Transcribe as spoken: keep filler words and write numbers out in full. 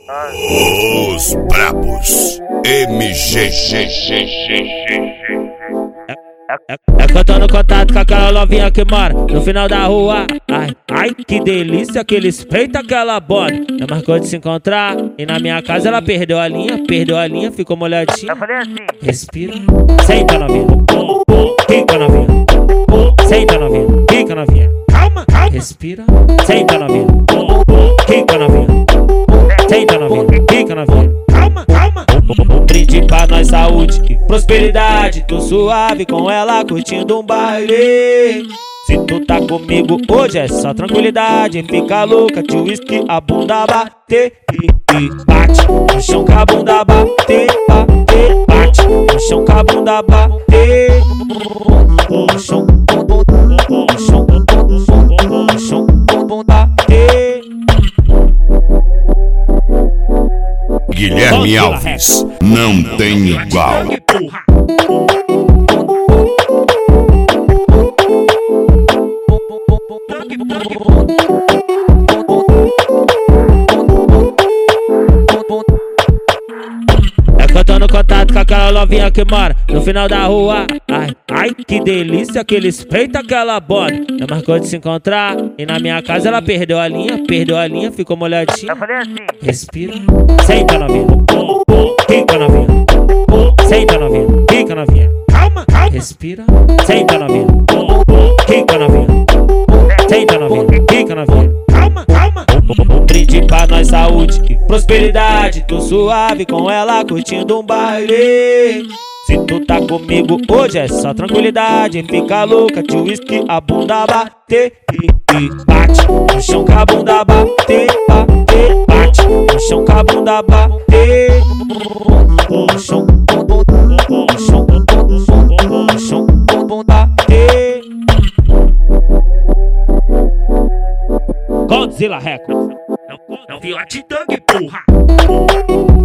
Os brabos M G G G G. É que eu tô no contato com aquela novinha que mora no final da rua. Ai, ai, que delícia que eles peitam aquela bota. Não marcou de se encontrar e na minha casa ela perdeu a linha, perdeu a linha, ficou molhadinha. Eu falei assim: respira, senta novinha, fica novinha, senta novinha, fica novinha. calma, calma. Respira, senta novinha, fica novinha, senta novinha, fica novinha. Calma, calma. Um brinde pra nós, saúde e prosperidade. Tô suave com ela, curtindo um baile. Se tu tá comigo hoje é só tranquilidade. Fica louca de uísque, a bunda bater e, e bate no chão com a bunda bater, bater, bate no chão com a bunda bater. No chão, no chão, no chão, bater. Guilherme Alves, não tem igual. É que eu tô no contato com aquela novinha que mora no final da rua. Ai, ai, que delícia que eles peitam aquela bota. Não marcou de se encontrar e na minha casa ela perdeu a linha, perdeu a linha, ficou molhadinha. Eu falei assim: respira, senta novinha, fica novinha, senta novinha, fica novinha. calma, calma. Respira, senta novinha, fica novinha, senta novinha, fica novinha. Calma, calma. Um brinde pra nós, saúde e prosperidade. Tô suave com ela, curtindo um baile. Se tu tá comigo hoje é só tranquilidade. Fica louca de uísque, a bunda bater e, e bate no chão com a bunda bater, bater, bate no chão com a bunda bater. No chão, no chão, no chão, bater. Godzilla Records. Não, não viu a T-Dog, porra.